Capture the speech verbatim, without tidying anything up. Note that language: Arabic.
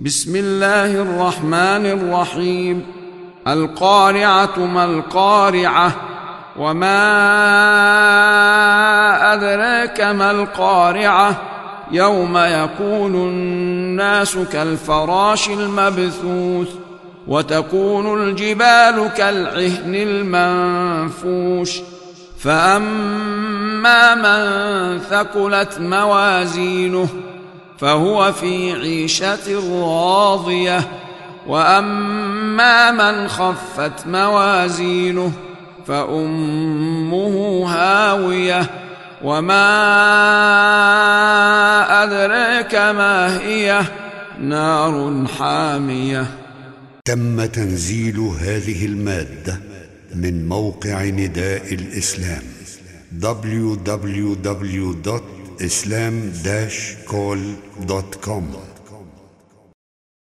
بسم الله الرحمن الرحيم. القارعة ما القارعة وما أدراك ما القارعة يوم يكون الناس كالفراش المبثوث وتكون الجبال كالعهن المنفوش فأما من ثقلت موازينه فهو في عيشة راضية وأما من خفت موازينه فأمه هاوية وما أدراك ما هي نار حامية. تم تنزيل هذه المادة من موقع نداء الإسلام دبليو دبليو دبليو دوت islam dash call دوت كوم.